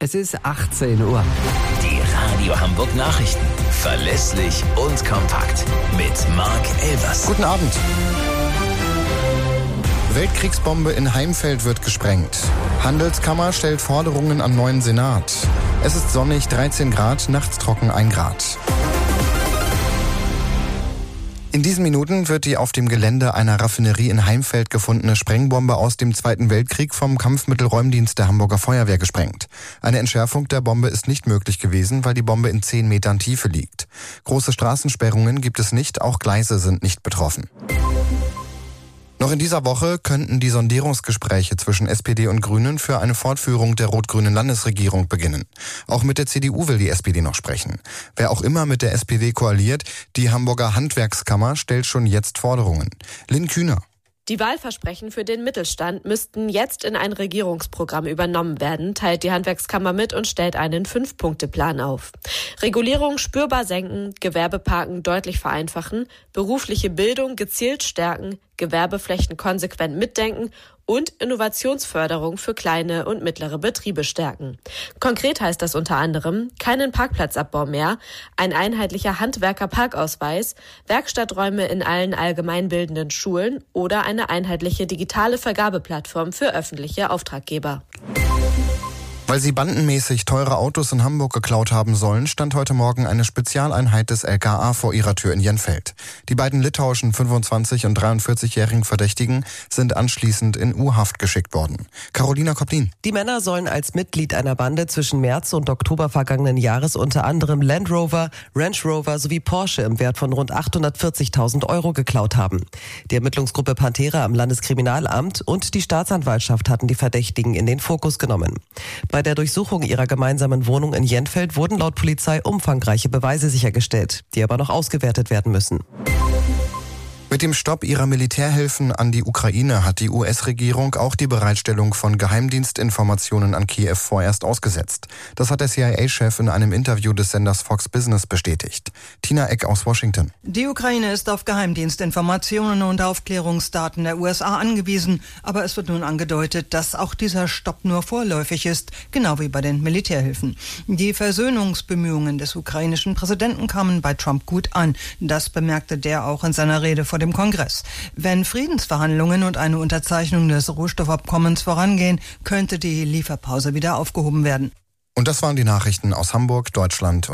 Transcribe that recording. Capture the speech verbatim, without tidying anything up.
Es ist achtzehn Uhr. Die Radio Hamburg Nachrichten. Verlässlich und kompakt. Mit Marc Elvers. Guten Abend. Weltkriegsbombe in Heimfeld wird gesprengt. Handelskammer stellt Forderungen an neuen Senat. Es ist sonnig, dreizehn Grad, nachts trocken, ein Grad. In diesen Minuten wird die auf dem Gelände einer Raffinerie in Heimfeld gefundene Sprengbombe aus dem Zweiten Weltkrieg vom Kampfmittelräumdienst der Hamburger Feuerwehr gesprengt. Eine Entschärfung der Bombe ist nicht möglich gewesen, weil die Bombe in zehn Metern Tiefe liegt. Große Straßensperrungen gibt es nicht, auch Gleise sind nicht betroffen. Noch in dieser Woche könnten die Sondierungsgespräche zwischen S P D und Grünen für eine Fortführung der rot-grünen Landesregierung beginnen. Auch mit der C D U will die S P D noch sprechen. Wer auch immer mit der S P D koaliert, die Hamburger Handwerkskammer stellt schon jetzt Forderungen. Lynn Kühner. Die Wahlversprechen für den Mittelstand müssten jetzt in ein Regierungsprogramm übernommen werden, teilt die Handwerkskammer mit und stellt einen Fünf-Punkte-Plan auf. Regulierung spürbar senken, Gewerbeparken deutlich vereinfachen, berufliche Bildung gezielt stärken, Gewerbeflächen konsequent mitdenken und Innovationsförderung für kleine und mittlere Betriebe stärken. Konkret heißt das unter anderem keinen Parkplatzabbau mehr, ein einheitlicher Handwerkerparkausweis, Werkstatträume in allen allgemeinbildenden Schulen oder eine einheitliche digitale Vergabeplattform für öffentliche Auftraggeber. Weil sie bandenmäßig teure Autos in Hamburg geklaut haben sollen, stand heute Morgen eine Spezialeinheit des L K A vor ihrer Tür in Jenfeld. Die beiden litauischen fünfundzwanzig- und dreiundvierzigjährigen Verdächtigen sind anschließend in U-Haft geschickt worden. Carolina Koplin. Die Männer sollen als Mitglied einer Bande zwischen März und Oktober vergangenen Jahres unter anderem Land Rover, Range Rover sowie Porsche im Wert von rund achthundertvierzigtausend Euro geklaut haben. Die Ermittlungsgruppe Panthera am Landeskriminalamt und die Staatsanwaltschaft hatten die Verdächtigen in den Fokus genommen. Bei der Durchsuchung ihrer gemeinsamen Wohnung in Jenfeld wurden laut Polizei umfangreiche Beweise sichergestellt, die aber noch ausgewertet werden müssen. Mit dem Stopp ihrer Militärhilfen an die Ukraine hat die U S-Regierung auch die Bereitstellung von Geheimdienstinformationen an Kiew vorerst ausgesetzt. Das hat der C I A-Chef in einem Interview des Senders Fox Business bestätigt. Tina Eck aus Washington. Die Ukraine ist auf Geheimdienstinformationen und Aufklärungsdaten der U S A angewiesen. Aber es wird nun angedeutet, dass auch dieser Stopp nur vorläufig ist, genau wie bei den Militärhilfen. Die Versöhnungsbemühungen des ukrainischen Präsidenten kamen bei Trump gut an. Das bemerkte der auch in seiner Rede vor dem Kongress. Wenn Friedensverhandlungen und eine Unterzeichnung des Rohstoffabkommens vorangehen, könnte die Lieferpause wieder aufgehoben werden. Und das waren die Nachrichten aus Hamburg, Deutschland.